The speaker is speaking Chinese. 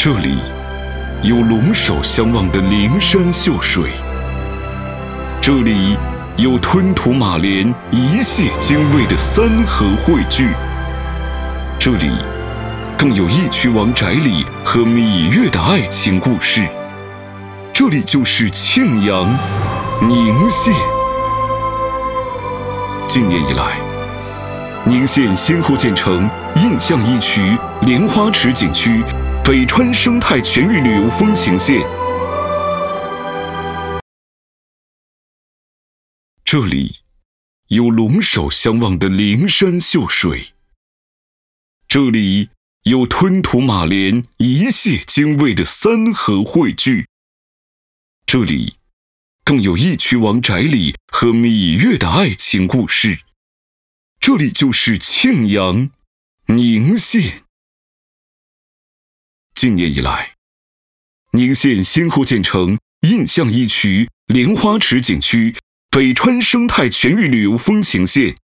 这里有龙首相望的灵山秀水，这里有吞吐马莲一泻精卫的三河汇聚，这里更有义渠王翟里和芈月的爱情故事。这里就是庆阳宁县。近年以来，宁县先后建成印象义渠、莲花池景区、北川生态全域旅游风情线。这里有龙首相望的灵山秀水，这里有吞吐马莲一泻精卫的三河汇聚，这里更有义渠王翟里和芈月的爱情故事。这里就是庆阳宁县。近年以来，宁县先后建成印象义渠、莲花池景区、北川生态全域旅游风情线。